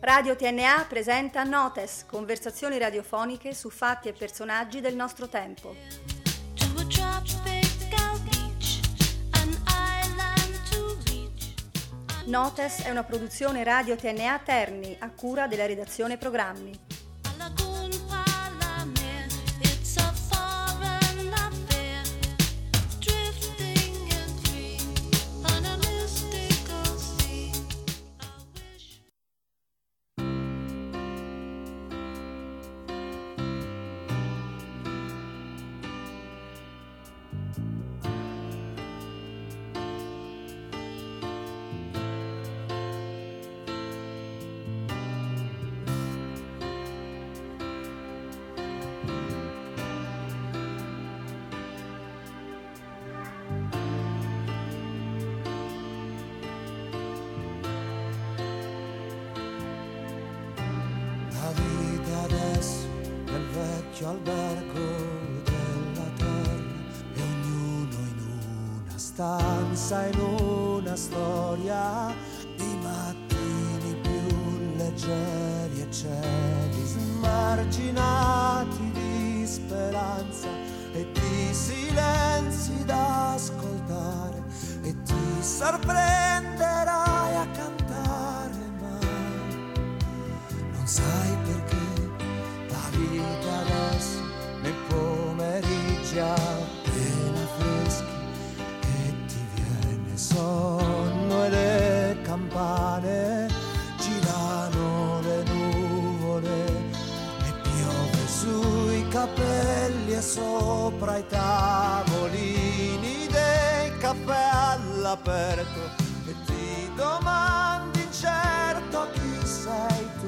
Radio TNA presenta Notes, conversazioni radiofoniche su fatti e personaggi del nostro tempo. Notes è una produzione Radio TNA Terni, a cura della redazione programmi. Albergo della terra e ognuno in una stanza, in una storia di mattini più leggeri e cieli smarginati di speranza e di silenzi da ascoltare, e ti sorprenderai a cantare, ma non sai perché la vita adesso nei pomeriggi appena freschi e ti viene sonno e le campane girano le nuvole e piove sui capelli e sopra i tavolini dei caffè all'aperto, e ti domandi incerto chi sei tu.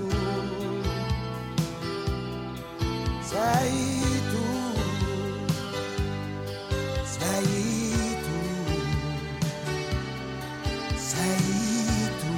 Sei tu, sei tu, sei tu.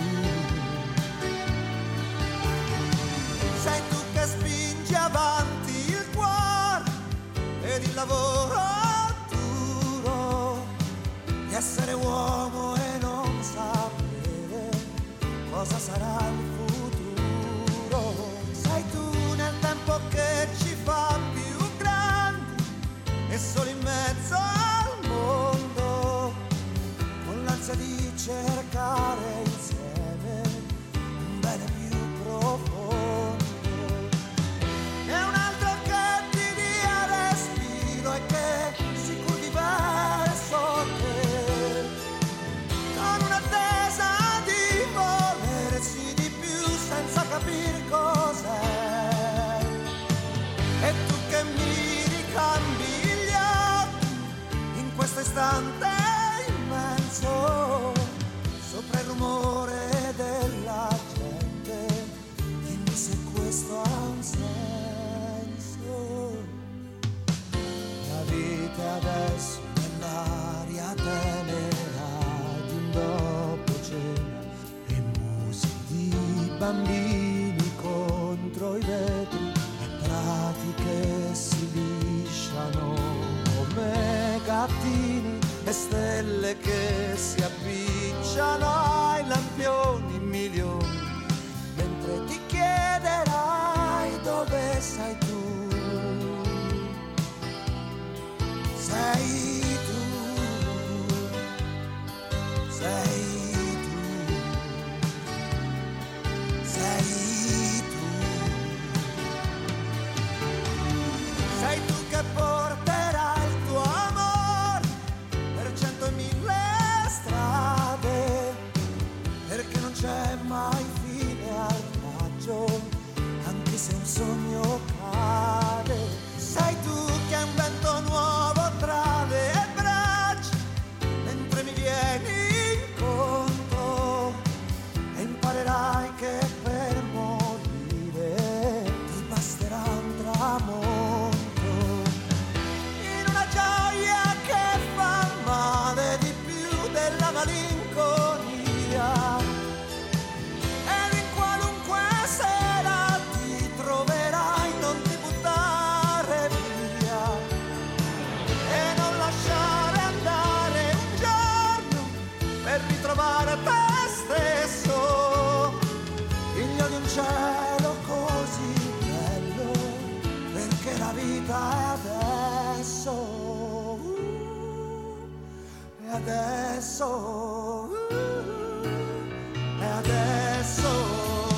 Sei tu che spingi avanti il cuore ed il lavoro duro di essere uomo e non sapere cosa sarà il futuro. Sei tu nel tempo che ci fa più grandi e solo in mezzo al mondo, con l'ansia di cercare insieme un bene più profondo, e un altro che ti dia respiro e che si curvi verso te, con un'attesa di volersi di più senza capire cos'è. E tu che mi ricambi gli occhi in questo istante immenso, sopra il rumore della gente, dimmi se questo ha un senso. La vita è adesso nell'aria tenera di un dopo cena e musiche di bambini contro i vetri, che si lisciano come gattini e stelle che si appicciano ai lampioni milioni, mentre ti chiederai dove sei tu. Sei tu, sei tu, sei sei tu che porterai il tuo amore per 100.000 strade, perché non c'è mai fine al viaggio, anche se un sogno cade. Sei tu che hai un vento nuovo tra le la vita è adesso, e adesso, e adesso.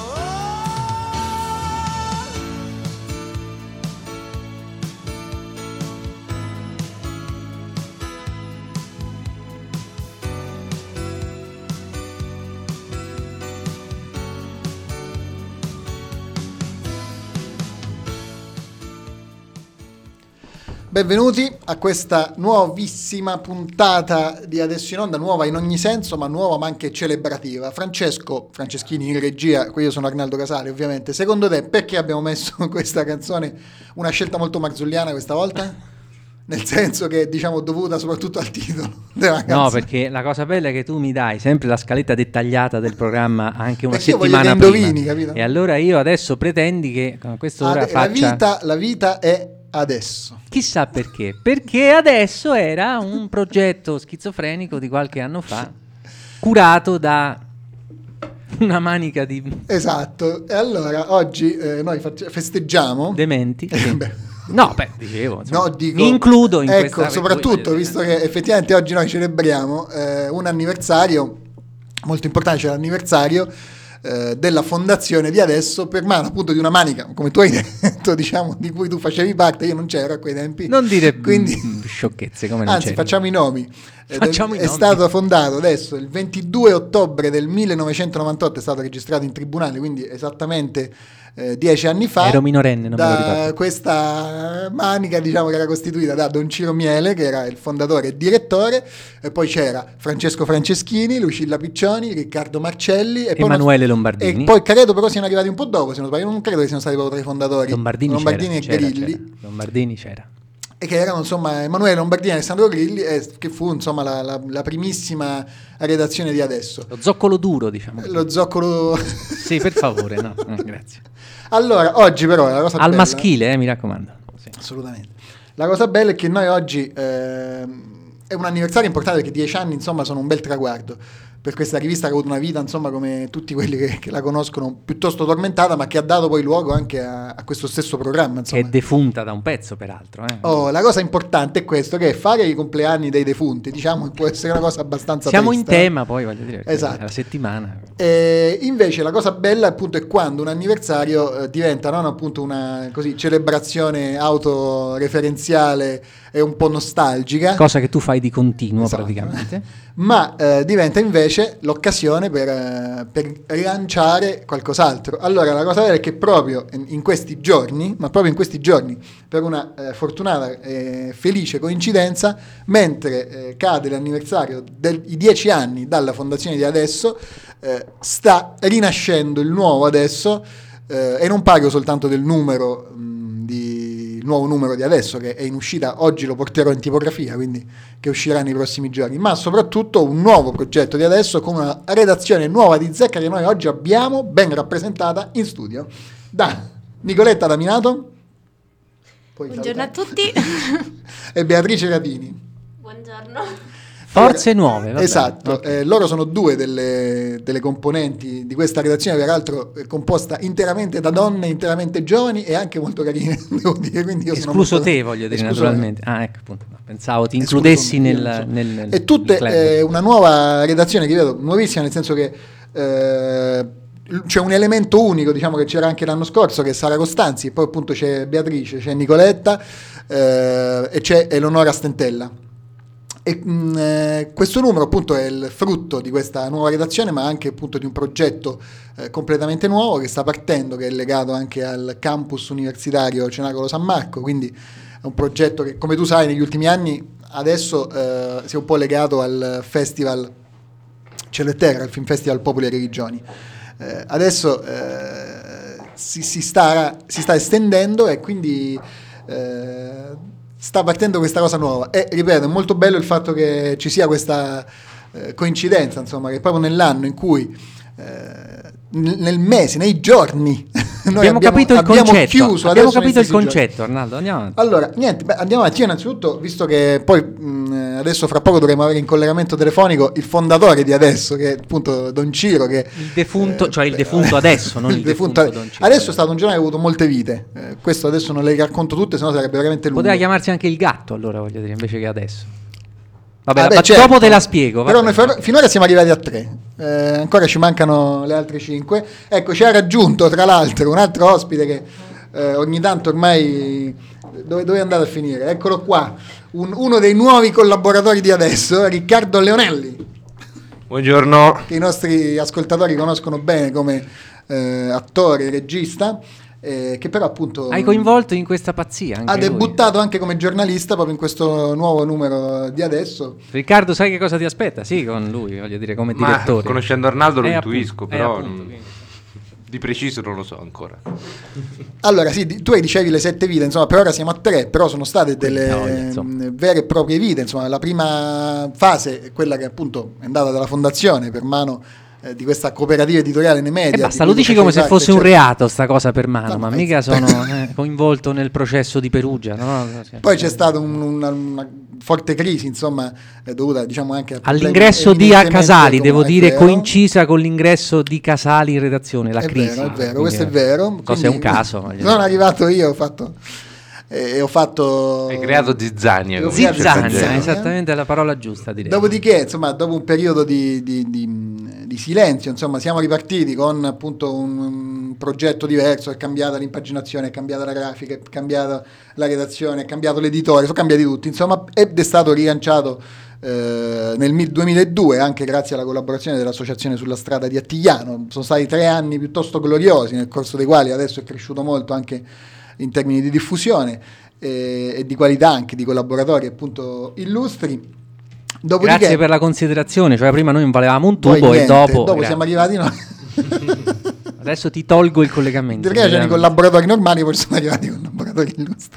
Benvenuti a questa nuovissima puntata di Adesso in Onda, nuova in ogni senso, ma nuova ma anche celebrativa. Franceschini in regia, qui io sono Arnaldo Casale ovviamente. Secondo te perché abbiamo messo questa canzone, una scelta molto marzulliana questa volta? Nel senso che diciamo dovuta soprattutto al titolo della canzone. No, perché la cosa bella è che tu mi dai sempre la scaletta dettagliata del programma anche una perché settimana io voglio che indovini, capito? E allora io adesso pretendi che a quest'ora faccia... La vita è adesso. Chissà perché. Perché adesso era un progetto schizofrenico di qualche anno fa, curato da una manica di... Esatto. E allora oggi noi festeggiamo... Dementi. Sì. No, beh, dicevo, insomma, no, dico, mi includo in questa... Ecco, soprattutto, visto che effettivamente oggi noi celebriamo un anniversario molto importante, cioè l'anniversario della fondazione di Adesso per mano appunto di una manica, come tu hai detto, diciamo, di cui tu facevi parte, io non c'ero a quei tempi. Non dire quindi sciocchezze, come non anzi, c'eri. facciamo i nomi. Facciamo i è nomi. stato fondato adesso il 22 ottobre del 1998, è stato registrato in tribunale, quindi esattamente 10 anni fa. Ero minorenne, non me lo da ricordo. Questa manica, diciamo, che era costituita da Don Ciro Miele, che era il fondatore e direttore, e poi c'era Francesco Franceschini, Lucilla Piccioni, Riccardo Marcelli e Emanuele Lombardini. E poi credo però siano arrivati un po' dopo, se non sbaglio, non credo che siano stati proprio tra i fondatori. Lombardini e Grilli. c'era. Lombardini c'era. E che erano insomma Emanuele Lombardini e Alessandro Grilli, che fu insomma la primissima redazione di Adesso. Lo zoccolo duro, diciamo. Lo zoccolo... Sì, per favore, no, grazie. Allora, oggi però la cosa Al bella... maschile, mi raccomando. Sì. Assolutamente. La cosa bella è che noi oggi è un anniversario importante perché 10 anni insomma sono un bel traguardo per questa rivista che ha avuto una vita insomma come tutti quelli che la conoscono piuttosto tormentata, ma che ha dato poi luogo anche a questo stesso programma insomma. Che è defunta da un pezzo peraltro. La cosa importante è questo, che fare i compleanni dei defunti diciamo può essere una cosa abbastanza siamo triste, in tema poi, voglio dire, esatto. È la settimana. Invece la cosa bella appunto è quando un anniversario diventa non appunto una così celebrazione autoreferenziale e un po' nostalgica, cosa che tu fai di continuo, esatto, praticamente, ma diventa invece l'occasione per rilanciare qualcos'altro. Allora la cosa vera è che proprio in questi giorni, per una fortunata e felice coincidenza, mentre cade l'anniversario dei 10 anni dalla fondazione di Adesso, sta rinascendo il nuovo Adesso, e non parlo soltanto del numero il nuovo numero di Adesso che è in uscita, oggi lo porterò in tipografia, quindi che uscirà nei prossimi giorni, ma soprattutto un nuovo progetto di Adesso con una redazione nuova di zecca che noi oggi abbiamo ben rappresentata in studio da Nicoletta Daminato, buongiorno a tutti. e Beatrice Catini. Buongiorno. forze nuove, vabbè. Esatto, Okay. loro sono due delle componenti di questa redazione, peraltro composta interamente da donne, interamente giovani e anche molto carine, devo dire. Quindi io Escluso sono molto... te, voglio dire, Escluso naturalmente. Ah, ecco, appunto. No, pensavo ti includessi nel e tutte club. Una nuova redazione che vedo nuovissima, nel senso che c'è un elemento unico, diciamo, che c'era anche l'anno scorso, che è Sara Costanzi, e poi appunto c'è Beatrice, c'è Nicoletta e c'è Eleonora Stentella. E questo numero appunto è il frutto di questa nuova redazione, ma anche appunto di un progetto completamente nuovo che sta partendo, che è legato anche al campus universitario Cenacolo San Marco. Quindi è un progetto che, come tu sai, negli ultimi anni adesso si è un po' legato al festival Cielo e Terra, al Film Festival Popoli e Religioni. Adesso si sta estendendo e quindi sta partendo questa cosa nuova. E ripeto, è molto bello il fatto che ci sia questa coincidenza, insomma, che proprio nell'anno in cui nel mese, nei giorni abbiamo capito il concetto. Chiuso, abbiamo capito il concetto, Arnaldo. Andiamo avanti. Allora, niente, andiamo avanti. Io innanzitutto, visto che poi adesso fra poco dovremo avere in collegamento telefonico il fondatore di Adesso, che è appunto Don Ciro, che il defunto, cioè il defunto Adesso, non il defunto Don Ciro. Adesso è stato un giornale che ha avuto molte vite. Questo adesso non le racconto tutte, sennò sarebbe veramente lungo. Poteva chiamarsi anche il gatto, allora, voglio dire, invece che Adesso. Vabbè, certo. Dopo te la spiego. Però noi finora siamo arrivati a 3. Ancora ci mancano le altre 5. Ecco, ci ha raggiunto tra l'altro un altro ospite che ogni tanto ormai dove è andato a finire? Eccolo qua, uno dei nuovi collaboratori di Adesso, Riccardo Leonelli. Buongiorno. Che i nostri ascoltatori conoscono bene come attore, regista. Che però appunto hai coinvolto in questa pazzia anche ha debuttato anche come giornalista proprio in questo nuovo numero di Adesso. Riccardo, sai che cosa ti aspetta? Sì, con lui, voglio dire, come direttore. Conoscendo Arnaldo lo intuisco, però appunto, di preciso non lo so ancora. Allora sì, tu dicevi le 7 vite, insomma per ora siamo a 3, però sono state delle vere e proprie vite, insomma la prima fase è quella che appunto è andata dalla fondazione per mano di questa cooperativa editoriale nei media. Basta, lo dici come se fosse un reato sta cosa per mano, ma mica sono coinvolto nel processo di Perugia, no? Poi c'è stata una forte crisi, insomma, dovuta diciamo anche all'ingresso di Casali, devo dire, coincisa con l'ingresso di Casali in redazione, la crisi. È vero, questo è vero. Cosa è un caso. Sono arrivato io, ho fatto hai creato zizzania, esattamente la parola giusta, direi. Dopodiché, insomma, dopo un periodo di silenzio, insomma, siamo ripartiti con appunto un progetto diverso, è cambiata l'impaginazione, è cambiata la grafica, è cambiata la redazione, è cambiato l'editore, sono cambiati tutti, insomma, ed è stato rilanciato nel 2002 anche grazie alla collaborazione dell'Associazione sulla Strada di Attigliano. Sono stati 3 anni piuttosto gloriosi, nel corso dei quali adesso è cresciuto molto anche in termini di diffusione e di qualità anche di collaboratori appunto illustri. Dopodiché, grazie per la considerazione, cioè prima noi non valevamo un tubo e dopo siamo arrivati noi. Adesso ti tolgo il collegamento. Perché c'erano i collaboratori normali, poi sono arrivati i collaboratori illustri.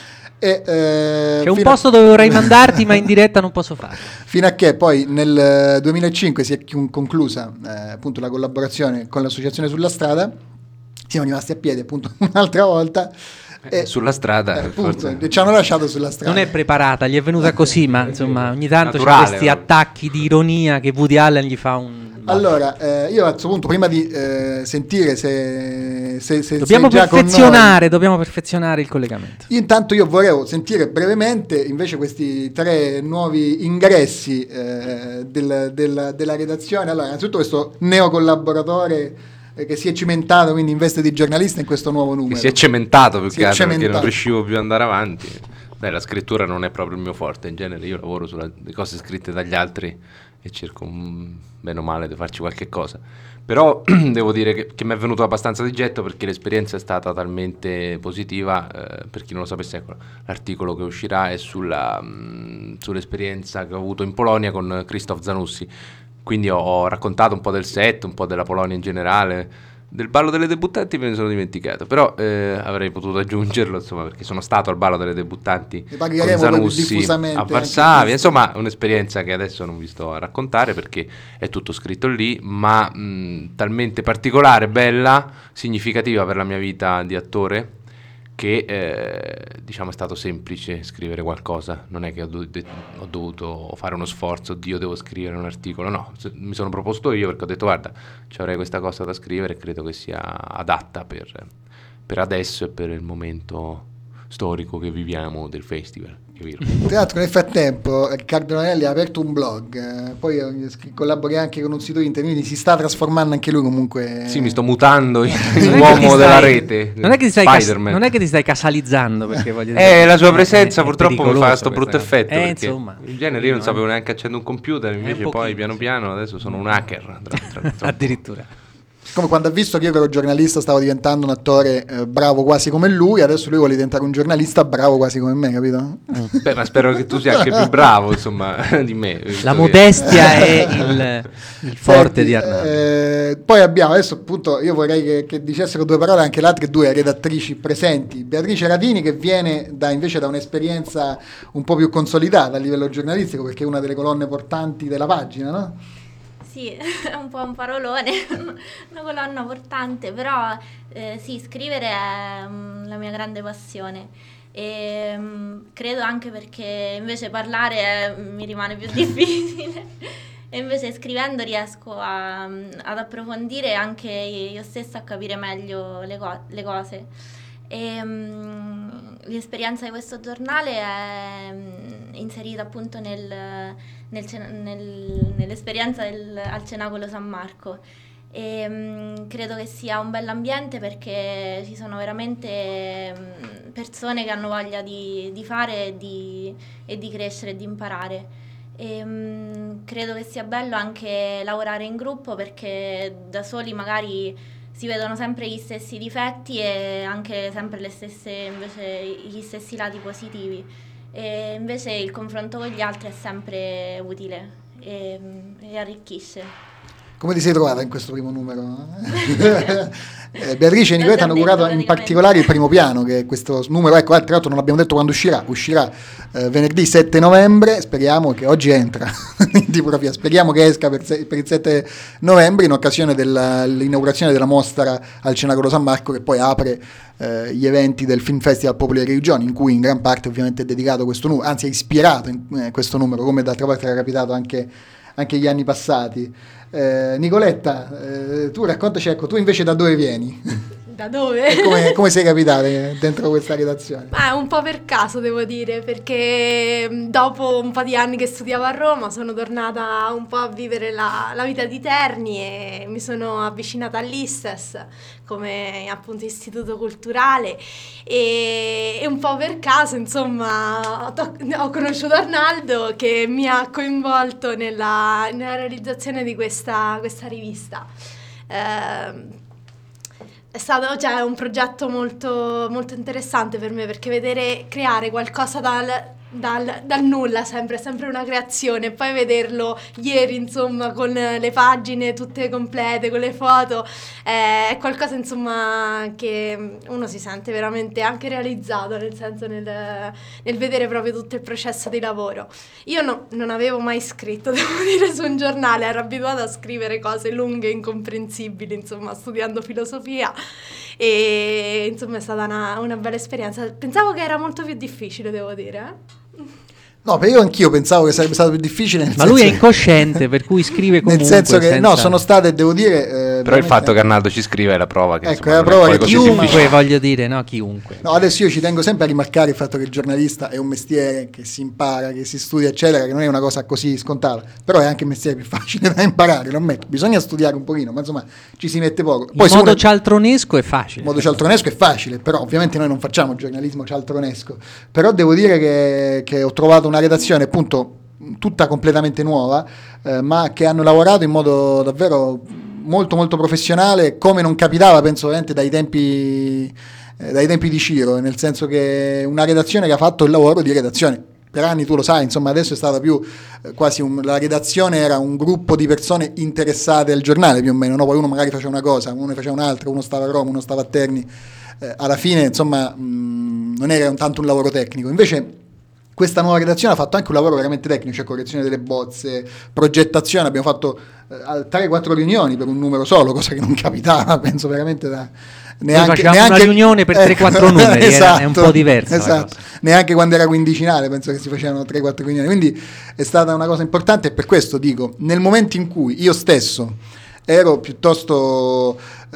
C'è un posto dove vorrei mandarti ma in diretta non posso fare. Fino a che poi nel 2005 si è conclusa appunto la collaborazione con l'Associazione sulla Strada. Siamo rimasti a piedi appunto un'altra volta sulla strada appunto, ci hanno lasciato sulla strada. Non è preparata, gli è venuta così, ma insomma ogni tanto c'è questi attacchi di ironia che Woody Allen gli fa un... Allora io a questo punto prima di sentire se dobbiamo già perfezionare il collegamento. Intanto io volevo sentire brevemente invece questi 3 nuovi ingressi della redazione. Allora innanzitutto questo neocollaboratore che si è cimentato, quindi in veste di giornalista in questo nuovo numero. Che si è cementato più che altro perché non riuscivo più ad andare avanti. La scrittura non è proprio il mio forte, in genere io lavoro sulle cose scritte dagli altri e cerco bene o male di farci qualche cosa. Però devo dire che mi è venuto abbastanza di getto perché l'esperienza è stata talmente positiva. Per chi non lo sapesse, ecco, l'articolo che uscirà è sull'esperienza che ho avuto in Polonia con Krzysztof Zanussi. Quindi ho raccontato un po' del set, un po' della Polonia in generale. Del ballo delle debuttanti me ne sono dimenticato, però avrei potuto aggiungerlo, insomma, perché sono stato al ballo delle debuttanti con Zanussi a Varsavia. Insomma, un'esperienza che adesso non vi sto a raccontare perché è tutto scritto lì, ma talmente particolare, bella, significativa per la mia vita di attore che diciamo è stato semplice scrivere qualcosa. Non è che ho dovuto fare uno sforzo, Dio devo scrivere un articolo, no, mi sono proposto io perché ho detto guarda, ci avrei questa cosa da scrivere e credo che sia adatta per adesso e per il momento storico che viviamo del festival. Tra l'altro nel frattempo Riccardo Leonelli ha aperto un blog, poi collabori anche con un sito internet, quindi si sta trasformando anche lui comunque. Sì, mi sto mutando in uomo della rete. Non è che ti stai casalizzando, perché voglio dire, la sua presenza purtroppo mi fa questo brutto effetto, perché insomma, in genere io non sapevo neanche accendere un computer, invece poi piano piano adesso sono un hacker addirittura. Come quando ha visto che io ero giornalista stavo diventando un attore bravo quasi come lui, adesso lui vuole diventare un giornalista bravo quasi come me, capito? Beh, ma spero che tu sia anche più bravo, insomma, di me. La modestia è il forte di Arnaldo. Poi abbiamo, adesso appunto io vorrei che dicessero 2 parole anche le altre 2 redattrici presenti. Beatrice Radini, che viene invece da un'esperienza un po' più consolidata a livello giornalistico, perché è una delle colonne portanti della pagina, no? Sì, è un po' un parolone, una colonna portante, però sì, scrivere è la mia grande passione e credo anche perché invece parlare mi rimane più difficile e invece scrivendo riesco ad approfondire anche io stessa, a capire meglio le cose. E, l'esperienza di questo giornale è inserita appunto nell'esperienza al Cenacolo San Marco e credo che sia un bell'ambiente perché ci sono veramente persone che hanno voglia di fare e di crescere e di imparare. E, credo che sia bello anche lavorare in gruppo perché da soli magari si vedono sempre gli stessi difetti e anche sempre gli stessi lati positivi. E invece il confronto con gli altri è sempre utile e arricchisce. Come ti sei trovata in questo primo numero? Beatrice e Nicoletta hanno curato in particolare il primo piano, che è questo numero, ecco, tra l'altro non abbiamo detto quando uscirà venerdì 7 novembre, speriamo che oggi entra in tipografia, speriamo che esca per il 7 novembre in occasione dell'inaugurazione della mostra al Cenacolo San Marco, che poi apre gli eventi del Film Festival Popoli delle Regioni, in cui in gran parte ovviamente è dedicato questo numero, anzi è ispirato in questo numero, come d'altra parte era capitato anche gli anni passati. Nicoletta, tu raccontaci, ecco, tu invece da dove vieni? Da dove? Come sei capitata dentro questa redazione? Un po' per caso, devo dire, perché dopo un po' di anni che studiavo a Roma sono tornata un po' a vivere la vita di Terni e mi sono avvicinata all'ISTES come appunto istituto culturale e un po' per caso insomma ho conosciuto Arnaldo che mi ha coinvolto nella realizzazione di questa rivista. È stato un progetto molto, molto interessante per me perché vedere creare qualcosa dal nulla è sempre una creazione, poi vederlo ieri insomma con le pagine tutte complete, con le foto, è qualcosa insomma che uno si sente veramente anche realizzato, nel senso nel vedere proprio tutto il processo di lavoro. Io non avevo mai scritto, devo dire, su un giornale, ero abituata a scrivere cose lunghe e incomprensibili, insomma studiando filosofia e insomma è stata una bella esperienza. Pensavo che era molto più difficile, devo dire. No, io anch'io pensavo che sarebbe stato più difficile. Ma lui è incosciente, per cui scrive comunque. Nel senso che no, sono state, devo dire. Però il fatto che Arnaldo ci scrive è la prova che. Ecco, è la prova che chiunque, voglio dire, no, chiunque. No, adesso io ci tengo sempre a rimarcare il fatto che il giornalista è un mestiere che si impara, che si studia, eccetera, che non è una cosa così scontata. Però è anche un mestiere più facile da imparare, lo ammetto. Bisogna studiare un pochino, ma insomma ci si mette poco. Poi in modo cialtronesco è facile. In modo cialtronesco è facile, però ovviamente noi non facciamo giornalismo cialtronesco. Però devo dire che ho trovato una redazione appunto tutta completamente nuova, ma che hanno lavorato in modo davvero molto molto professionale, come non capitava penso veramente dai tempi di Ciro, nel senso che una redazione che ha fatto il lavoro di redazione per anni, tu lo sai, insomma adesso è stata più quasi la redazione era un gruppo di persone interessate al giornale più o meno, no? Poi uno magari faceva una cosa, uno ne faceva un'altra, uno stava a Roma, uno stava a Terni, alla fine insomma non era tanto un lavoro tecnico. Invece questa nuova redazione ha fatto anche un lavoro veramente tecnico, cioè correzione delle bozze, progettazione, abbiamo fatto 3-4 riunioni per un numero solo, cosa che non capitava, penso veramente neanche una riunione per 3-4 numeri, esatto, è un po' diverso. Esatto. Neanche quando era quindicinale penso che si facevano 3-4 riunioni, quindi è stata una cosa importante e per questo dico, nel momento in cui io stesso ero piuttosto...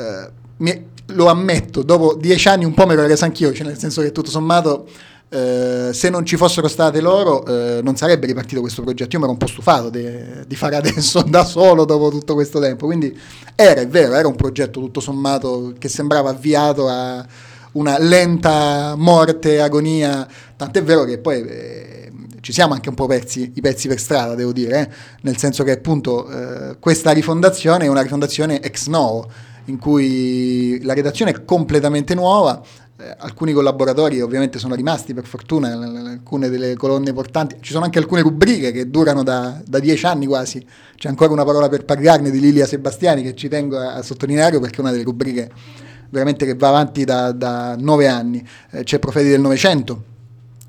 lo ammetto, dopo 10 anni un po' me lo ero reso anch'io, cioè nel senso che tutto sommato se non ci fossero state loro non sarebbe ripartito questo progetto. Io mi ero un po' stufato di fare adesso da solo dopo tutto questo tempo, quindi è vero, era un progetto tutto sommato che sembrava avviato a una lenta morte, agonia, tant'è vero che poi ci siamo anche un po' persi i pezzi per strada, devo dire, nel senso che appunto questa rifondazione è una rifondazione ex novo, in cui la redazione è completamente nuova. Alcuni collaboratori ovviamente sono rimasti per fortuna, alcune delle colonne portanti, ci sono anche alcune rubriche che durano da 10 anni quasi, c'è ancora una parola per parlarne di Lilia Sebastiani che ci tengo a sottolineare perché è una delle rubriche veramente che va avanti da 9 anni, c'è Profeti del Novecento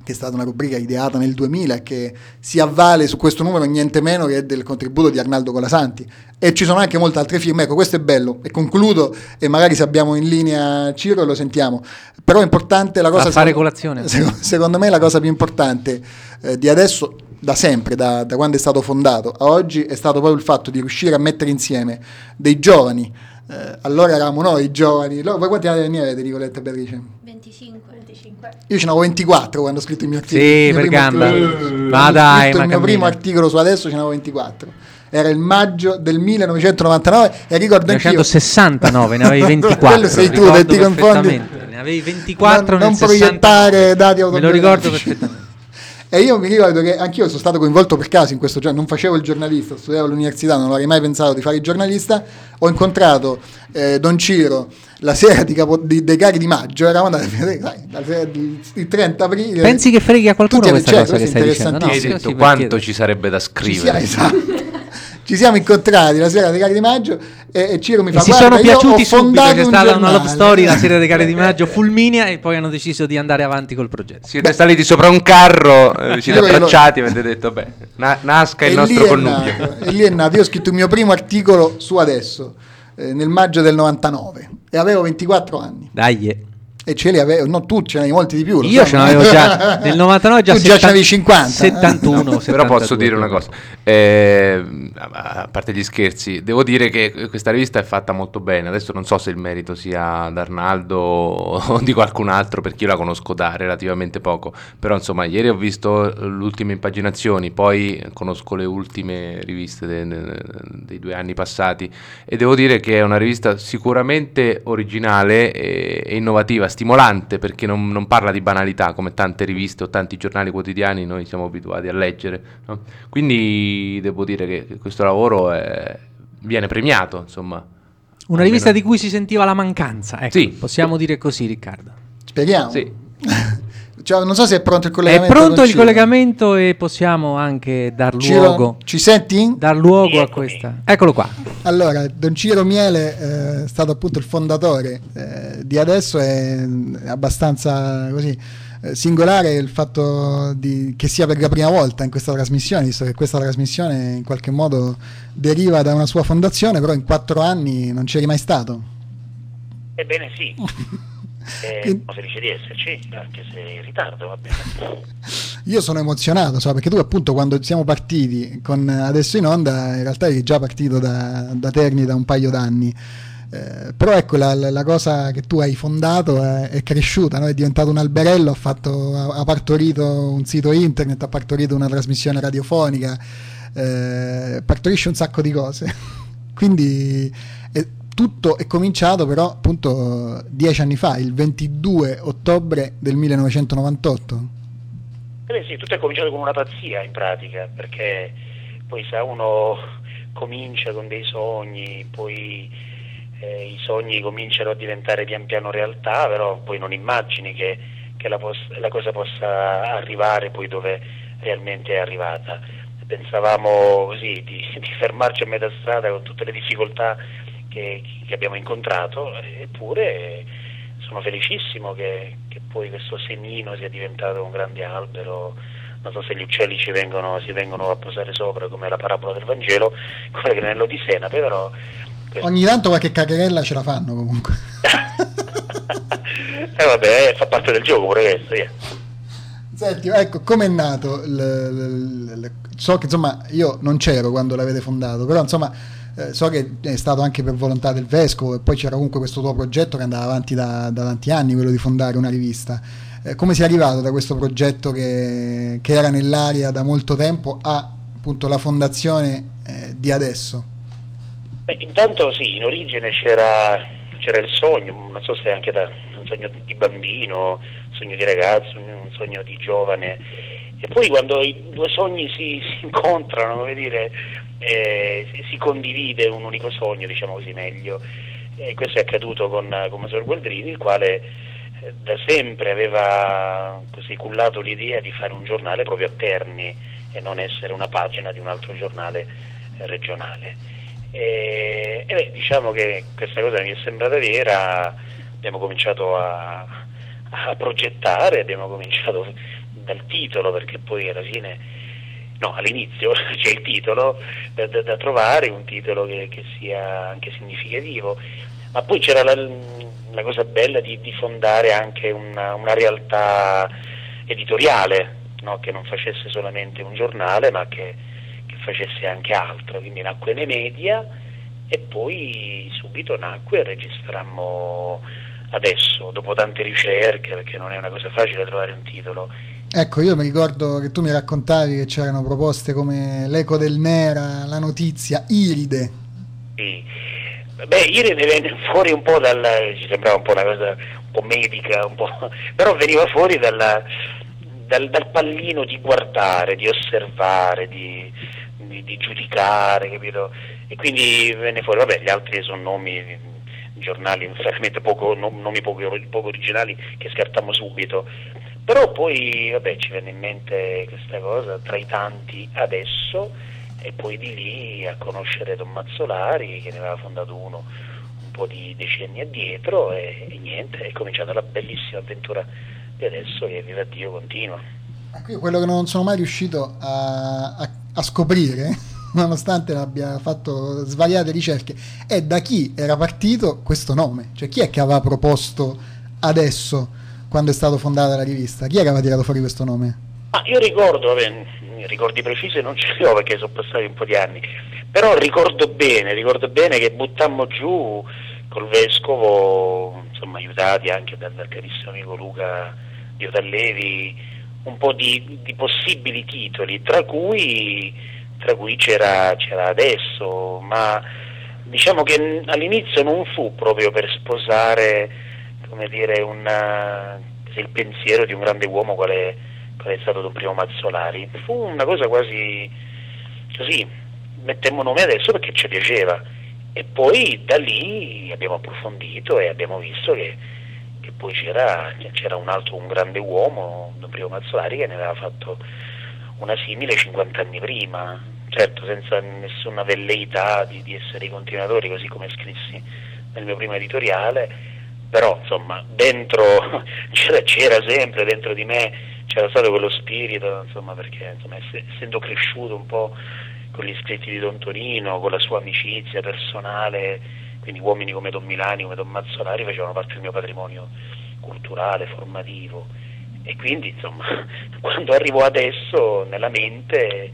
che è stata una rubrica ideata nel 2000 che si avvale su questo numero niente meno che del contributo di Arnaldo Colasanti, e ci sono anche molte altre firme. Ecco, questo è bello, e concludo, e magari se abbiamo in linea Ciro lo sentiamo, però è importante la cosa, a fare colazione. Secondo me la cosa più importante di adesso, da sempre, da quando è stato fondato a oggi, è stato proprio il fatto di riuscire a mettere insieme dei giovani. Allora eravamo noi giovani. Voi quanti anni avete, Nicoletta e Beatrice? 25. Io ce n'avevo 24 quando ho scritto il mio articolo. Sì, per gamba. Ma dai, il mio primo articolo su Adesso ce n'avevo 24. Era il maggio del 1999 e ricordo anch'io. 1969, ne avevi 24. Quello sei tu, che ti confondi. Ne avevi 24 non nel proiettare 69. dati Me lo ricordo perfettamente. E io mi ricordo che anch'io sono stato coinvolto per caso in questo, cioè non facevo il giornalista, studiavo all'università, non avrei mai pensato di fare il giornalista. Ho incontrato Don Ciro la sera dei Cari di Maggio, eravamo andati a vedere il 30 aprile. Pensi che freghi a qualcuno questa cosa questo che è stai dicendo? No, Hai detto quanto ci sarebbe da scrivere. Ci siamo incontrati la sera dei Cari di Maggio e Ciro mi fa: si guarda, sono piaciuti subito, c'è stata una love giornale. story la sera dei Cari di Maggio fulminea, e poi hanno deciso di andare avanti col progetto. Siete saliti sopra un carro, siete abbracciati e avete detto beh, nasca il nostro connubio. E lì è nato. Io ho scritto il mio primo articolo su Adesso nel maggio del 99 e avevo 24 anni. Dai. E ce li avevo, no, tu ce ne hai molti di più. Io ce n'avevo già nel 99, già tu già ce n'avevi 50. 71. No, però posso dire una cosa, a parte gli scherzi, devo dire che questa rivista è fatta molto bene. Adesso non so se il merito sia di Arnaldo o di qualcun altro, perché io la conosco da relativamente poco, però insomma ieri ho visto le ultime impaginazioni, poi conosco le ultime riviste dei 2 anni passati, e devo dire che è una rivista sicuramente originale e innovativa, stimolante, perché non parla di banalità come tante riviste o tanti giornali quotidiani noi siamo abituati a leggere, no? Quindi devo dire che questo lavoro viene premiato, insomma. Una rivista di cui si sentiva la mancanza, ecco, sì. Possiamo dire così, Riccardo. Speriamo. Sì. Cioè, non so se è pronto il collegamento. È pronto il collegamento e possiamo anche dar luogo. Ci senti? Dar luogo a questa. Eccolo qua. Allora, Don Ciro Miele è stato appunto il fondatore di Adesso, è abbastanza così singolare il fatto che sia per la prima volta in questa trasmissione, visto che questa trasmissione in qualche modo deriva da una sua fondazione, però in 4 anni non c'eri mai stato. Ebbene sì. Sono felice di esserci, anche se in ritardo, va bene. Io sono emozionato, perché tu appunto quando siamo partiti con Adesso in onda in realtà eri già partito da Terni da un paio d'anni, però ecco la cosa che tu hai fondato è cresciuta, no? È diventato un alberello, ha partorito un sito internet, ha partorito una trasmissione radiofonica, partorisce un sacco di cose. Quindi tutto è cominciato però appunto 10 anni fa, il 22 ottobre del 1998. Sì, tutto è cominciato con una pazzia in pratica, perché poi sa uno comincia con dei sogni, poi i sogni cominciano a diventare pian piano realtà, però poi non immagini che la cosa possa arrivare poi dove realmente è arrivata. Pensavamo così di fermarci a metà strada con tutte le difficoltà che abbiamo incontrato, eppure sono felicissimo che poi questo semino sia diventato un grande albero. Non so se gli uccelli si vengono a posare sopra come la parabola del Vangelo, come il granello di senape, però ogni tanto qualche caccherella ce la fanno comunque. Vabbè, fa parte del gioco pure questo, yeah. Senti, ecco, com'è nato so che insomma io non c'ero quando l'avete fondato, però insomma so che è stato anche per volontà del vescovo, e poi c'era comunque questo tuo progetto che andava avanti da tanti anni, quello di fondare una rivista. Come sei arrivato da questo progetto che era nell'aria da molto tempo a appunto la fondazione di Adesso? Beh, intanto sì, in origine c'era il sogno, non so se anche un sogno di bambino, un sogno di ragazzo, un sogno di giovane, e poi quando i due sogni si incontrano, come dire, si condivide un unico sogno, diciamo così meglio, e questo è accaduto con Monsignor Gualdrini, il quale da sempre aveva così cullato l'idea di fare un giornale proprio a Terni e non essere una pagina di un altro giornale regionale. Diciamo che questa cosa mi è sembrata vera, abbiamo cominciato a progettare, abbiamo cominciato dal titolo, perché poi alla fine, no, all'inizio c'è il titolo da trovare, un titolo che sia anche significativo, ma poi c'era la cosa bella di fondare anche una realtà editoriale, no? Che non facesse solamente un giornale, ma che facesse anche altro, quindi nacque Nemedia e poi subito nacque e registrammo Adesso, dopo tante ricerche, perché non è una cosa facile trovare un titolo. Ecco, io mi ricordo che tu mi raccontavi che c'erano proposte come L'Eco del Nera, La Notizia, Iride. Sì. Beh, Iride venne fuori un po' ci sembrava un po' una cosa un po' medica, un po', però veniva fuori dal pallino di guardare, di osservare, di giudicare, capito? E quindi venne fuori, vabbè, gli altri sono nomi, giornali veramente nomi poco originali che scartammo subito, però poi vabbè ci venne in mente questa cosa tra i tanti Adesso, e poi di lì a conoscere Don Mazzolari, che ne aveva fondato uno un po' di decenni addietro, e niente, è cominciata la bellissima avventura di Adesso, che viva Dio continua. Quello che non sono mai riuscito a scoprire, nonostante abbia fatto svariate ricerche, è da chi era partito questo nome, cioè chi è che aveva proposto Adesso quando è stata fondata la rivista, chi è che aveva tirato fuori questo nome? Io ricordo, vabbè, ricordi precisi non ce li ho perché sono passati un po' di anni, però ricordo bene che buttammo giù col vescovo, insomma aiutati anche dal carissimo amico Luca Diodallevi, un po' di possibili titoli, tra cui c'era Adesso, ma diciamo che all'inizio non fu proprio per sposare, come dire, il pensiero di un grande uomo quale è stato Don Primo Mazzolari. Fu una cosa quasi così, mettemmo nome Adesso perché ci piaceva, e poi da lì abbiamo approfondito e abbiamo visto che poi c'era un grande uomo, Don Primo Mazzolari, che ne aveva fatto una simile 50 anni prima, certo senza nessuna velleità di essere i continuatori, così come scrissi nel mio primo editoriale, però insomma dentro c'era sempre, dentro di me c'era stato quello spirito, insomma, perché insomma, essendo cresciuto un po' con gli scritti di Don Tonino, con la sua amicizia personale, quindi uomini come Don Milani, come Don Mazzolari facevano parte del mio patrimonio culturale, formativo, e quindi insomma quando arrivò Adesso nella mente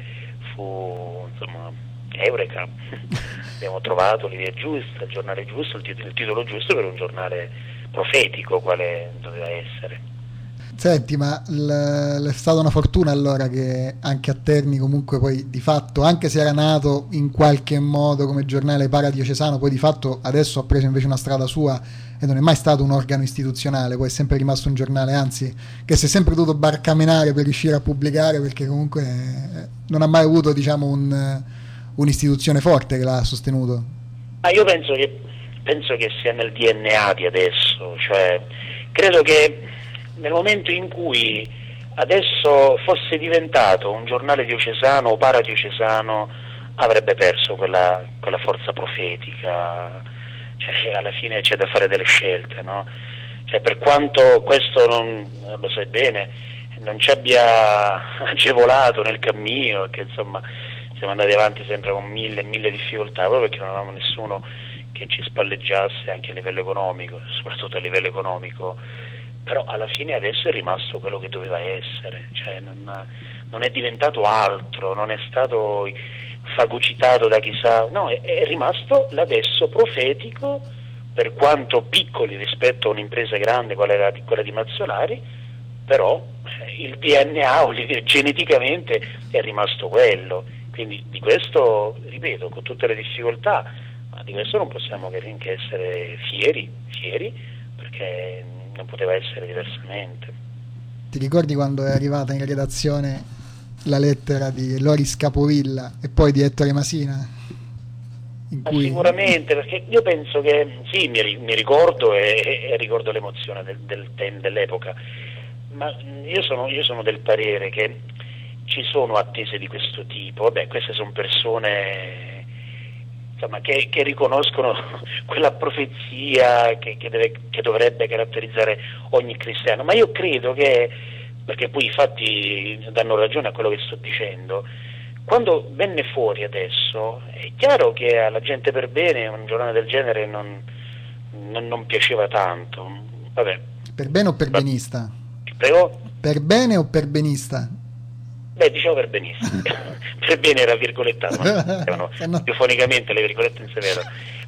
fu insomma eureka, abbiamo trovato l'idea giusta, il giornale giusto, il titolo giusto per un giornale profetico quale doveva essere. Senti, ma è stata una fortuna allora che anche a Terni comunque poi di fatto, anche se era nato in qualche modo come giornale paradiocesano, poi di fatto adesso ha preso invece una strada sua e non è mai stato un organo istituzionale, poi è sempre rimasto un giornale, anzi, che si è sempre dovuto barcamenare per riuscire a pubblicare, perché comunque non ha mai avuto, diciamo, un'istituzione forte che l'ha sostenuto. Io penso che sia nel DNA di Adesso, cioè credo che nel momento in cui Adesso fosse diventato un giornale diocesano o paradiocesano, avrebbe perso quella forza profetica, cioè alla fine c'è da fare delle scelte, no? Cioè, per quanto questo non lo sai bene, non ci abbia agevolato nel cammino, che insomma siamo andati avanti sempre con mille difficoltà, proprio perché non avevamo nessuno che ci spalleggiasse anche a livello economico, soprattutto a livello economico, però alla fine Adesso è rimasto quello che doveva essere, cioè non è diventato altro, non è stato fagocitato da chissà, no, è rimasto l'Adesso profetico, per quanto piccoli rispetto a un'impresa grande qual era quella di Mazzolari, però il DNA geneticamente è rimasto quello, quindi di questo, ripeto, con tutte le difficoltà, ma di questo non possiamo che essere fieri, perché non poteva essere diversamente. Ti ricordi quando è arrivata in redazione la lettera di Loris Capovilla e poi di Ettore Masina? Sicuramente, perché io penso che sì, mi ricordo e ricordo l'emozione dell'epoca, ma io sono del parere che ci sono attese di questo tipo. Vabbè, queste sono persone insomma che riconoscono quella profezia che dovrebbe caratterizzare ogni cristiano, ma io credo che perché poi i fatti danno ragione a quello che sto dicendo. Quando venne fuori adesso, è chiaro che alla gente per bene un giornale del genere non piaceva tanto. Vabbè. Per bene o per benista? Prego? Per bene o per benista? Beh, dicevo per benissimo. Per bene era virgolettato, no. più fonicamente le virgolette non si vedono.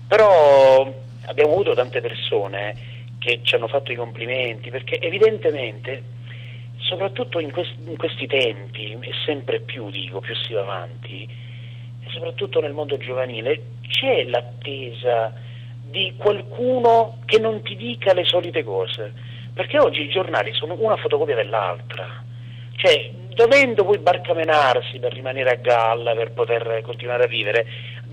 Però abbiamo avuto tante persone che ci hanno fatto i complimenti, perché evidentemente, soprattutto in questi tempi, e sempre più si va avanti, e soprattutto nel mondo giovanile, c'è l'attesa di qualcuno che non ti dica le solite cose, perché oggi i giornali sono una fotocopia dell'altra. Cioè, dovendo poi barcamenarsi per rimanere a galla, per poter continuare a vivere,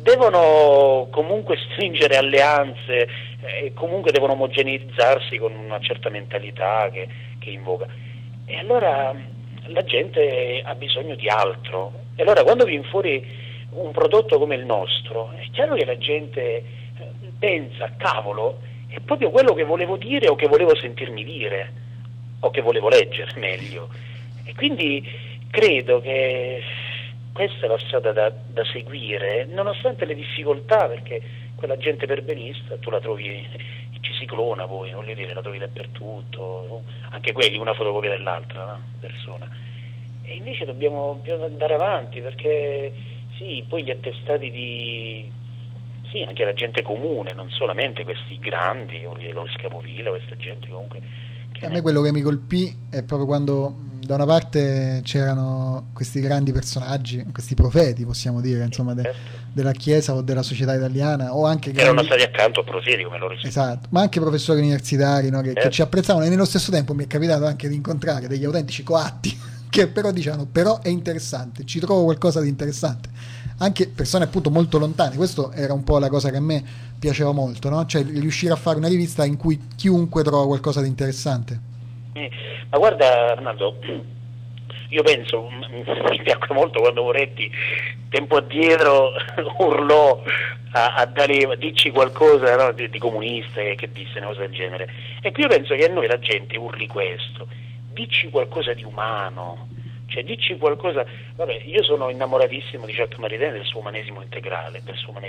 devono comunque stringere alleanze e comunque devono omogeneizzarsi con una certa mentalità che invoca. E allora la gente ha bisogno di altro. E allora quando viene fuori un prodotto come il nostro, è chiaro che la gente pensa, cavolo, è proprio quello che volevo dire o che volevo sentirmi dire, o che volevo leggere meglio. E quindi credo che questa è la strada da seguire, nonostante le difficoltà, perché quella gente perbenista tu la trovi, ci si clona poi, voglio dire, la trovi dappertutto, anche quelli una fotocopia dell'altra, no? Persona. E invece dobbiamo andare avanti, perché sì, poi gli attestati sì, anche la gente comune, non solamente questi grandi, lo Scapovilla, questa gente comunque. A me quello che mi colpì è proprio quando da una parte c'erano questi grandi personaggi, questi profeti, possiamo dire, insomma, della Chiesa o della società italiana, o anche erano stati accanto a profeti come loro. Esatto, ma anche professori universitari, no, che ci apprezzavano, e nello stesso tempo mi è capitato anche di incontrare degli autentici coatti che però dicevano, però è interessante, ci trovo qualcosa di interessante. Anche persone appunto molto lontane, questo era un po' la cosa che a me piaceva molto, no? Cioè riuscire a fare una rivista in cui chiunque trova qualcosa di interessante. Ma guarda Arnaldo, io penso, mi piacque molto quando Moretti tempo addietro urlò a D'Alema, dici qualcosa, no, di comunista, che disse una cosa del genere. E qui io penso che a noi la gente urli questo, dici qualcosa di umano. Cioè dici qualcosa, vabbè, io sono innamoratissimo di Jacques Maritain, del suo umanesimo integrale.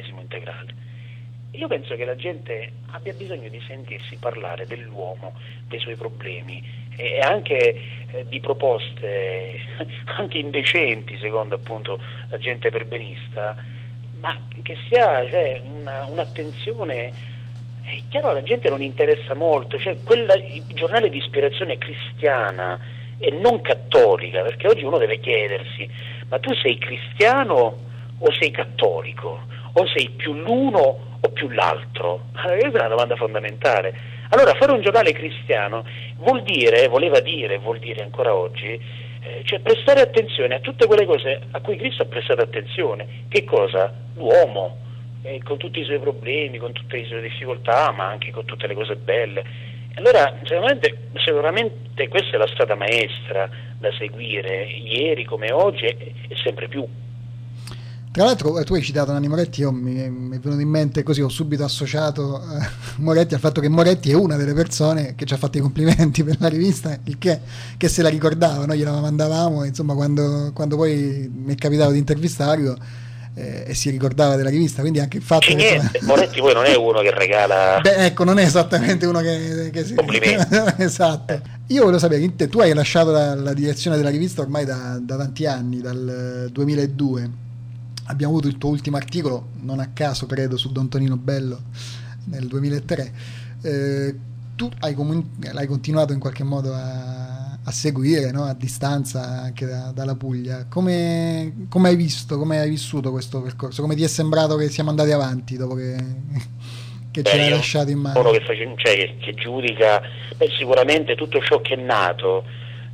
Io penso che la gente abbia bisogno di sentirsi parlare dell'uomo, dei suoi problemi e anche di proposte anche indecenti, secondo appunto la gente perbenista, ma che sia un'attenzione. È chiaro, la gente non interessa molto, cioè il giornale di ispirazione cristiana e non cattolica, perché oggi uno deve chiedersi, ma tu sei cristiano o sei cattolico? O sei più l'uno o più l'altro? Allora, questa è una domanda fondamentale. Allora, fare un giornale cristiano vuol dire ancora oggi, cioè prestare attenzione a tutte quelle cose a cui Cristo ha prestato attenzione. Che cosa? L'uomo, con tutti i suoi problemi, con tutte le sue difficoltà, ma anche con tutte le cose belle. Allora, sicuramente questa è la strada maestra da seguire, ieri come oggi e sempre più. Tra l'altro tu hai citato Nanni Moretti, io mi è venuto in mente così, ho subito associato Moretti al fatto che Moretti è una delle persone che ci ha fatto i complimenti per la rivista, il che se la ricordava, noi gliela mandavamo, insomma, quando poi mi è capitato di intervistarlo e si ricordava della rivista, quindi anche il fatto che niente, Moretti poi non è uno che regala, ecco, non è esattamente uno che si complimenti. Esatto. Io volevo sapere, tu hai lasciato la direzione della rivista ormai da tanti anni, dal 2002. Abbiamo avuto il tuo ultimo articolo, non a caso credo, su Don Tonino Bello nel 2003. Tu l'hai continuato in qualche modo a seguire, no? A distanza anche dalla Puglia. Come hai visto, come hai vissuto questo percorso? Come ti è sembrato che siamo andati avanti dopo che ce l'hai lasciato in mano? Uno che giudica, sicuramente tutto ciò che è nato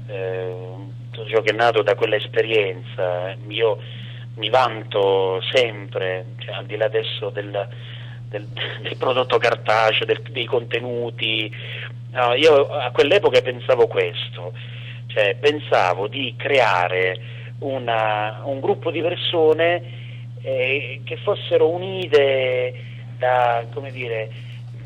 da quella esperienza, io mi vanto sempre, cioè, al di là adesso del prodotto cartaceo, dei contenuti. No, io a quell'epoca pensavo questo, cioè pensavo di creare un gruppo di persone che fossero unite dal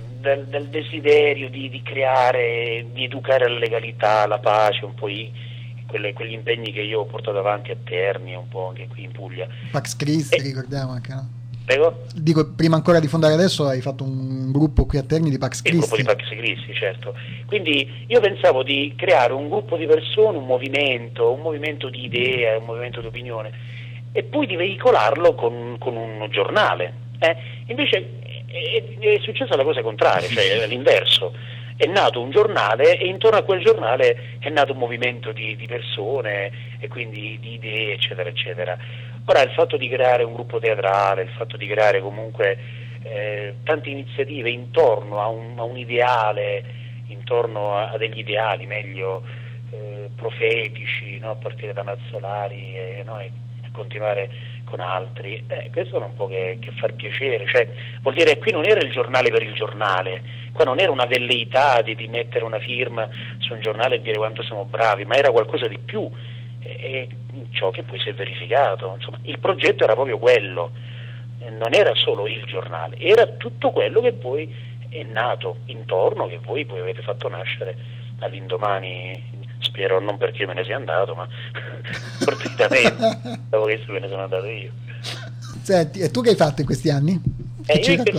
desiderio di creare, di educare alla legalità, alla pace, un po' i quegli impegni che io ho portato avanti a Terni, un po' anche qui in Puglia. Pax Christi, ricordiamo anche, no? Prego? Dico, prima ancora di fondare adesso hai fatto un gruppo qui a Terni di Pax Il gruppo Christi. di Pax Christi, certo. Quindi io pensavo di creare un gruppo di persone, un movimento di idee, un movimento di opinione, e poi di veicolarlo con un giornale. Invece è successa la cosa contraria, cioè l'inverso. È nato un giornale e intorno a quel giornale è nato un movimento di persone e quindi di idee, eccetera, eccetera. Ora il fatto di creare un gruppo teatrale, il fatto di creare comunque tante iniziative intorno a un ideale, intorno a degli ideali, meglio profetici, no? A partire da Mazzolari e continuare con altri, questo non può che far piacere, cioè vuol dire che qui non era il giornale per il giornale, qua non era una velleità di mettere una firma su un giornale e dire quanto siamo bravi, ma era qualcosa di più, e ciò che poi si è verificato. Insomma, il progetto era proprio quello, non era solo il giornale, era tutto quello che poi è nato intorno, che voi poi avete fatto nascere all'indomani. Spero non perché me ne sia andato, ma fortunatamente dopo che me ne sono andato io. Senti, e tu che hai fatto in questi anni? Io in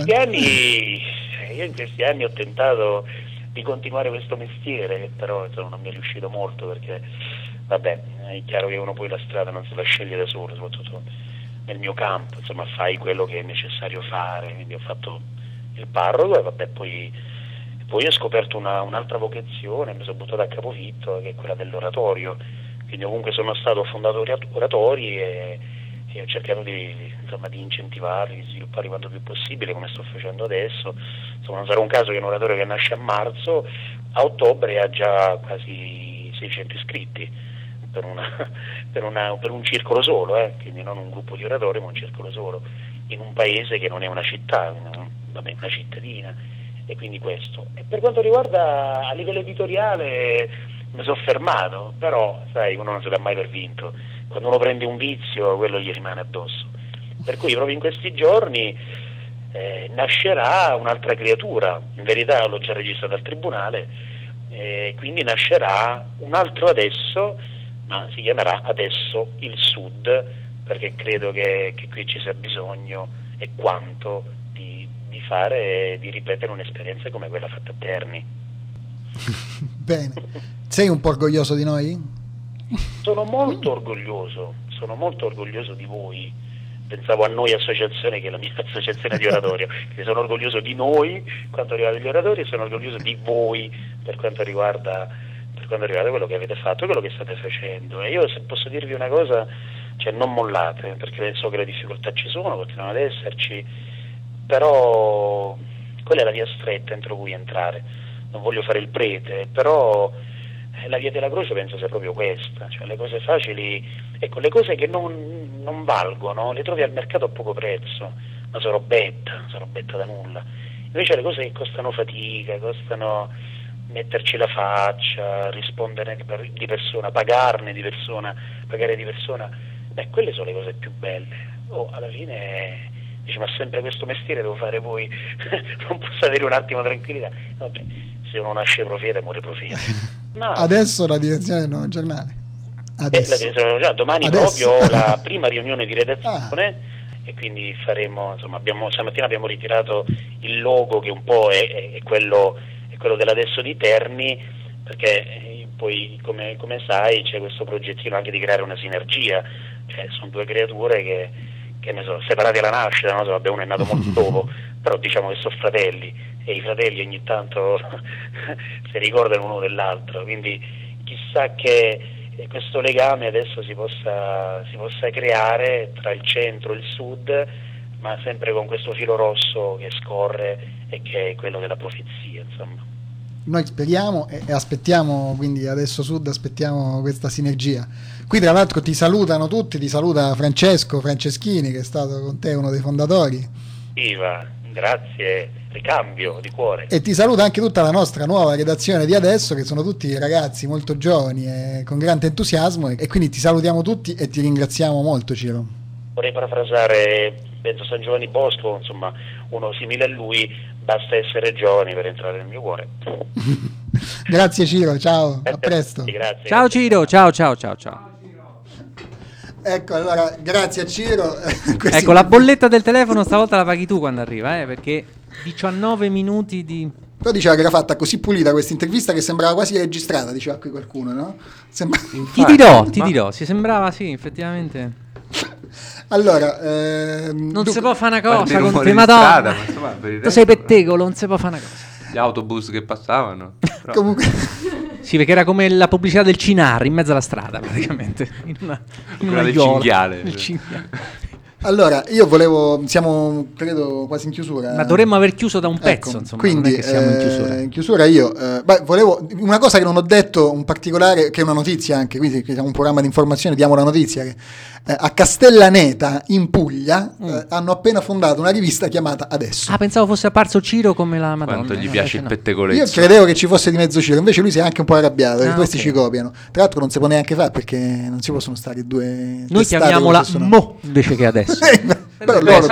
questi anni ho tentato di continuare questo mestiere, che però insomma, non mi è riuscito molto, perché vabbè, è chiaro che uno poi la strada non se la sceglie da solo, soprattutto nel mio campo, insomma fai quello che è necessario fare, quindi ho fatto il parroco e vabbè, poi ho scoperto un'altra vocazione, mi sono buttato a capofitto, che è quella dell'oratorio, quindi ovunque sono stato ho fondato oratori e ho cercato di incentivarli, di svilupparli quanto più possibile, come sto facendo adesso. Insomma, non sarà un caso che un oratorio che nasce a marzo, a ottobre ha già quasi 600 iscritti per un circolo solo, quindi non un gruppo di oratori ma un circolo solo, in un paese che non è una città, una cittadina. E quindi questo. E per quanto riguarda a livello editoriale mi sono fermato, però sai, uno non si dà mai per vinto, quando uno prende un vizio quello gli rimane addosso, per cui proprio in questi giorni nascerà un'altra creatura, in verità l'ho già registrata al tribunale, quindi nascerà un altro adesso, ma si chiamerà Adesso il Sud, perché credo che qui ci sia bisogno e quanto di fare, di ripetere un'esperienza come quella fatta a Terni. Bene, sei un po' orgoglioso di noi? Sono molto orgoglioso di voi. Pensavo a Noi Associazione, che è la mia associazione di oratorio, quindi sono orgoglioso di noi quanto riguarda gli oratori e sono orgoglioso di voi per quanto riguarda quello che avete fatto, quello che state facendo. E io, se posso dirvi una cosa, cioè non mollate, perché so che le difficoltà ci sono, continuano ad esserci, però quella è la via stretta entro cui entrare. Non voglio fare il prete, però la via della croce penso sia proprio questa, cioè le cose facili, ecco, le cose che non valgono le trovi al mercato a poco prezzo, ma sono robetta da nulla. Invece le cose che costano fatica, costano metterci la faccia, rispondere di persona, pagare di persona, quelle sono le cose più belle. Alla fine dice, ma sempre questo mestiere devo fare, poi non posso avere un attimo di tranquillità? Vabbè, se uno nasce profeta muore profeta. No. Adesso la direzione del nuovo giornale. Domani Adesso. proprio ho la prima riunione di redazione e quindi faremo, insomma, stamattina abbiamo ritirato il logo che un po' è quello dell'Adesso di Terni, perché poi come sai c'è questo progettino anche di creare una sinergia, cioè sono due creature che ne so, separati alla nascita, no? Vabbè, uno è nato molto dopo, però diciamo che sono fratelli e i fratelli ogni tanto si ricordano uno dell'altro, quindi chissà che questo legame adesso si possa creare tra il centro e il sud, ma sempre con questo filo rosso che scorre e che è quello della profezia, insomma. Noi speriamo e aspettiamo, quindi Adesso Sud, aspettiamo questa sinergia. Qui tra l'altro ti salutano tutti, ti saluta Francesco Franceschini, che è stato con te uno dei fondatori. Viva, grazie, ricambio di cuore. E ti saluta anche tutta la nostra nuova redazione di Adesso, che sono tutti ragazzi molto giovani e con grande entusiasmo, e quindi ti salutiamo tutti e ti ringraziamo molto, Ciro. Vorrei parafrasare, penso, San Giovanni Bosco, insomma, uno simile a lui, basta essere giovani per entrare nel mio cuore. Grazie Ciro, ciao, a presto. Grazie. Ciao Ciro, ciao. Ecco, allora, grazie a Ciro. Ecco, la bolletta del telefono stavolta la paghi tu quando arriva, perché 19 minuti di... Però diceva che era fatta così pulita questa intervista che sembrava quasi registrata, diceva qui qualcuno, no? Ti dirò, si sembrava sì, effettivamente. Allora, non si può fare una cosa con te, rumori di Madonna. strada, ma insomma, per il Tu resto sei pettegolo, non si può fare una cosa. Gli autobus che passavano. Però- comunque, Sì, perché era come la pubblicità del Cinar in mezzo alla strada, praticamente. In una Quella del aiola. cinghiale. Il cinghiale. allora, siamo credo quasi in chiusura. Ma dovremmo aver chiuso da un pezzo, Ecco, insomma. quindi non è che siamo in chiusura. in chiusura io volevo una cosa che non ho detto, un particolare, che è una notizia anche, quindi che siamo un programma di informazione, diamo la notizia che a Castellaneta in Puglia hanno appena fondato una rivista chiamata Adesso. Ah, pensavo fosse apparso Ciro come la Madonna. Quanto gli no, piace invece il no. Io pettegolezzo. credevo che ci fosse di mezzo Ciro, invece lui si è anche un po' arrabbiato, perché questi ok. ci copiano. Tra l'altro non si può neanche fare perché non si possono stare due Noi testate chiamiamola con lo stesso nome. Mo invece che adesso. Però loro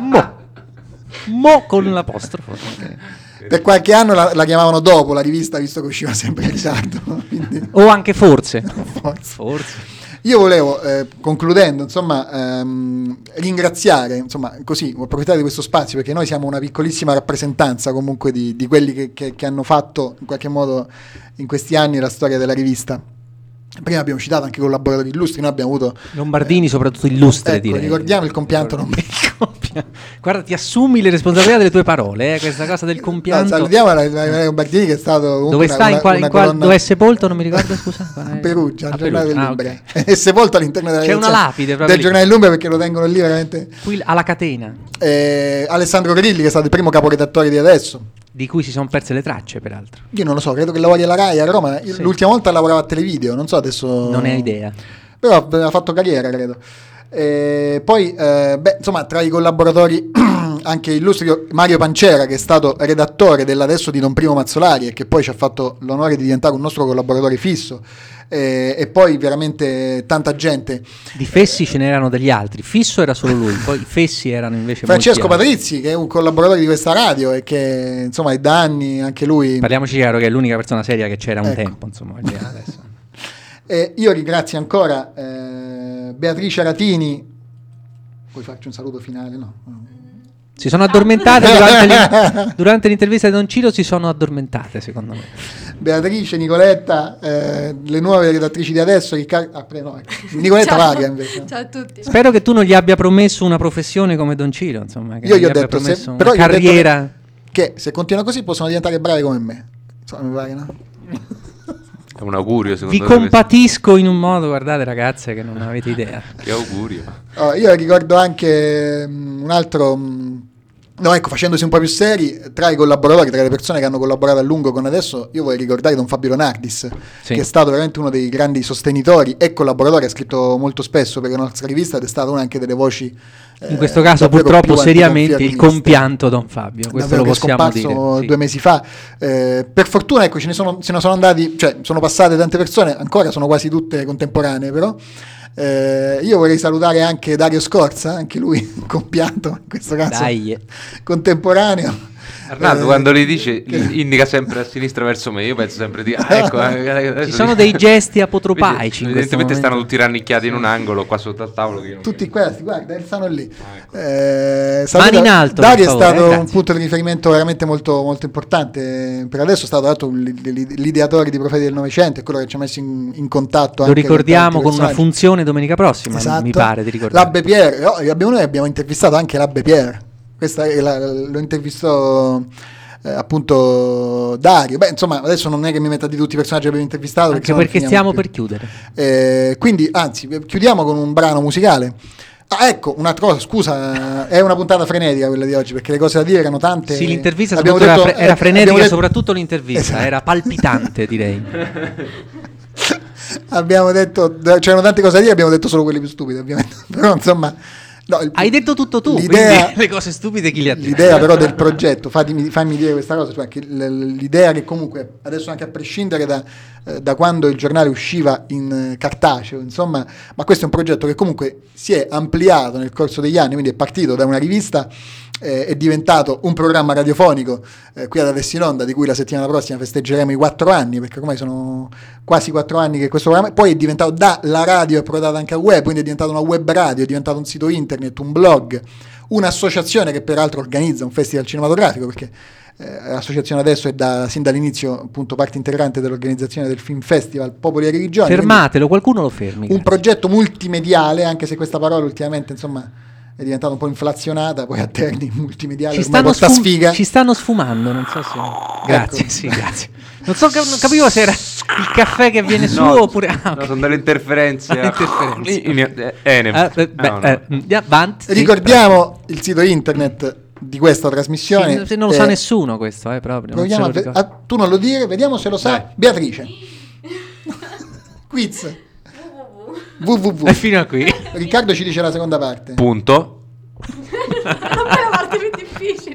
Mo con l'apostrofo. ok. per qualche anno la chiamavano dopo la rivista, visto che usciva sempre in ritardo. Quindi, O anche forse. forse. Io volevo, concludendo, insomma, ringraziare, insomma, così, approfittare di questo spazio, perché noi siamo una piccolissima rappresentanza comunque di quelli che hanno fatto in qualche modo in questi anni la storia della rivista. Prima abbiamo citato anche collaboratori illustri, noi abbiamo avuto Lombardini soprattutto illustre, direi. ricordiamo il compianto Guarda, ti assumi le responsabilità delle tue parole, questa cosa del compianto. salutiamo la Lombardini che è stato comunque Dove sta? una colonna- Dove è sepolto? Non mi ricordo, scusa. a Perugia, al giornale Perugia. dell'Umbria. È sepolto all'interno della C'è una redazione lapide proprio del lì. giornale dell'Umbria, perché lo tengono lì veramente. Qui alla catena, Alessandro Grilli, che è stato il primo caporedattore di Adesso. di cui si sono perse le tracce, peraltro. Io non lo so, credo che lavori alla Rai a Roma. Sì. L'ultima volta lavorava a Televideo, non so adesso. Non ne ho idea. Però aveva fatto carriera, credo. Poi, insomma, tra i collaboratori anche illustri, Mario Pancera, che è stato redattore dell'Adesso di Don Primo Mazzolari e che poi ci ha fatto l'onore di diventare un nostro collaboratore fisso. E poi veramente tanta gente. Di Fessi ce n'erano degli altri. Fisso era solo lui, poi i Fessi erano invece Francesco molti altri. Patrizzi, che è un collaboratore di questa radio e che insomma è da anni anche lui. Parliamoci chiaro che è l'unica persona seria che c'era un Ecco. tempo, insomma, adesso. Io ringrazio ancora Beatrice Aratini. Poi faccio un saluto finale, no? Si sono addormentate durante l'intervista di Don Ciro, si sono addormentate, secondo me. Beatrice, Nicoletta, le nuove redattrici di Adesso, Nicoletta Ciao. Varia invece. Ciao a tutti. Spero che tu non gli abbia promesso una professione come Don Ciro, insomma, che Io non gli ho abbia detto, promesso però una gli ho detto carriera. che se continua così possono diventare bravi come me. Insomma, mi pare, no? È un augurio, Vi secondo me. compatisco in un modo, guardate ragazze, che non avete idea. Che augurio. Io ricordo anche un altro. No, ecco, facendosi un po' più seri, tra i collaboratori, tra le persone che hanno collaborato a lungo con Adesso, io vorrei ricordare Don Fabio Leonardis, Sì. che è stato veramente uno dei grandi sostenitori e collaboratori, ha scritto molto spesso per la nostra rivista ed è stato una anche delle voci. In questo caso davvero purtroppo più seriamente il anticonfianiste. compianto Don Fabio, questo Davvero, lo che è possiamo scomparso dire. Sì. 2 mesi fa. Per fortuna, ecco, se ne sono andati, cioè sono passate tante persone, ancora sono quasi tutte contemporanee, però. Io vorrei salutare anche Dario Scorza, anche lui compianto, in questo caso Dai. contemporaneo. Arnaldo quando li dice indica sempre a sinistra verso me, io penso sempre di ecco, Ci sono dei gesti apotropaici in questo evidentemente momento. stanno tutti rannicchiati in un angolo qua sotto al tavolo che io non Tutti questi, guarda, stanno lì. Mani in alto, Dario per è favore, stato un grazie. punto di riferimento veramente molto, molto importante. Per adesso è stato dato l'ideatore di Profeti del Novecento, è quello che ci ha messo in contatto. Lo anche ricordiamo con tanti una personaggi. funzione domenica prossima, Esatto. mi pare di ricordare. L'Abbe Pierre, noi abbiamo intervistato anche l'Abbe Pierre. Lo intervistò appunto Dario. Beh, insomma, adesso non è che mi metta di tutti i personaggi che abbiamo intervistato, Anche sennò non perché finiamo stiamo più. per chiudere. Quindi, anzi, chiudiamo con un brano musicale. Ah, ecco, un'altra cosa, scusa, è una puntata frenetica quella di oggi, perché le cose da dire erano tante. Sì, l'intervista Abbiamo soprattutto detto- era frenetica, abbiamo detto- soprattutto l'intervista, Esatto. era palpitante, direi. Abbiamo detto, c'erano tante cose da dire, abbiamo detto solo quelle più stupide, ovviamente. Però, insomma, no, Hai detto tutto tu, l'idea- quindi le cose stupide chi le ha dette? L'idea però del progetto, fammi dire questa cosa, cioè che l'idea che comunque adesso, anche a prescindere da quando il giornale usciva in cartaceo, insomma, ma questo è un progetto che comunque si è ampliato nel corso degli anni, quindi è partito da una rivista, è diventato un programma radiofonico qui ad Adesso in Onda, di cui la settimana prossima festeggeremo i 4 anni, perché ormai sono quasi 4 anni che questo programma, poi è diventato, la radio è approdata anche al web, quindi è diventato una web radio, è diventato un sito internet, un blog, un'associazione che peraltro organizza un festival cinematografico, perché l'associazione adesso è sin dall'inizio appunto parte integrante dell'organizzazione del Film Festival Popoli e Religioni. Fermatelo, qualcuno lo fermi. Un progetto multimediale, anche se questa parola ultimamente insomma è diventata un po' inflazionata, poi a termini multimediali ormai porta sfiga. Ci stanno sfumando, non so se... Grazie, Ecco. sì, grazie. Non capivo se era il caffè che viene su oppure... No, sono delle interferenze. Ricordiamo il sito internet di questa trasmissione. Sì, non lo sa nessuno questo, proprio. Tu non lo dire, vediamo se lo sa. Dai. Beatrice. Quiz. www. E fino a qui. Riccardo ci dice la seconda parte. Punto. Non è la parte più difficile.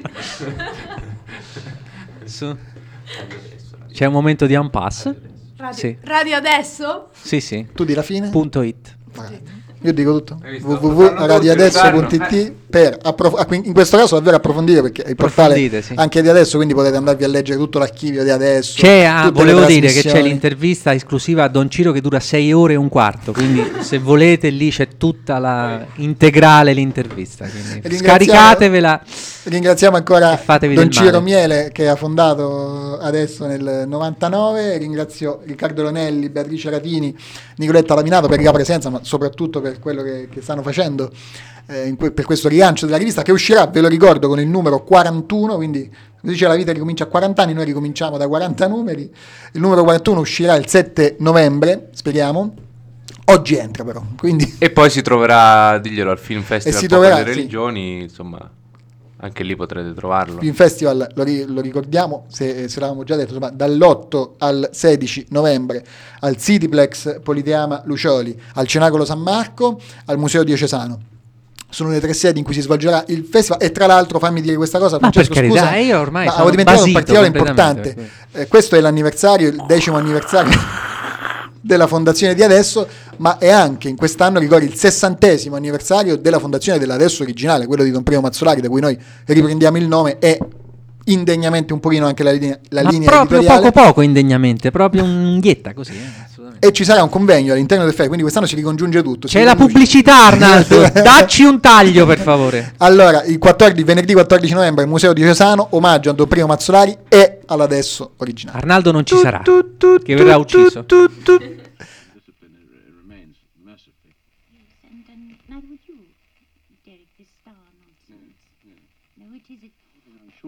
C'è un momento di impasse. Radio adesso? Sì. Tu di la fine? .it. Io dico tutto. www.radioadesso.it per in questo caso davvero approfondire, perché è il portale anche di Adesso, quindi potete andarvi a leggere tutto l'archivio di Adesso. Volevo dire che c'è l'intervista esclusiva a Don Ciro che dura 6 ore e un quarto, quindi se volete lì c'è tutta la integrale l'intervista, quindi scaricatevela. Ringraziamo ancora Don Ciro Miele che ha fondato Adesso nel 99, ringrazio Riccardo Lonelli, Beatrice Ratini, Nicoletta Laminato per la presenza, ma soprattutto per quello che stanno facendo per questo rilancio della rivista, che uscirà, ve lo ricordo, con il numero 41, quindi dice la vita ricomincia a 40 anni, noi ricominciamo da 40 numeri, il numero 41 uscirà il 7 novembre, speriamo. Oggi entra però, quindi... E poi si troverà, diglielo, al Film Festival Popoli e Religioni, insomma... Anche lì potrete trovarlo. Il festival, lo ricordiamo, se l'avevamo già detto, insomma, dall'8 al 16 novembre al Cityplex Politeama Lucioli, al Cenacolo San Marco, al Museo Diocesano. Sono le 3 sedi in cui si svolgerà il festival, e tra l'altro fammi dire questa cosa, Francesco, scusa, io ormai avevo dimenticato un particolare importante. Questo è l'anniversario, il 10° anniversario della fondazione di Adesso, ma è anche in quest'anno, ricordi, il 60° anniversario della fondazione dell'Adesso originale, quello di Don Primo Mazzolari, da cui noi riprendiamo il nome, e indegnamente un pochino anche la linea proprio editoriale. poco indegnamente, proprio un'unghietta così, assolutamente. E ci sarà un convegno all'interno del festival, quindi quest'anno si ricongiunge tutto. C'è la pubblicità, Arnaldo, dacci un taglio per favore. Allora, venerdì 14 novembre al Museo Diocesano, omaggio a Don Primo Mazzolari e all'Adesso originale. Arnaldo non ci sarà, che verrà ucciso.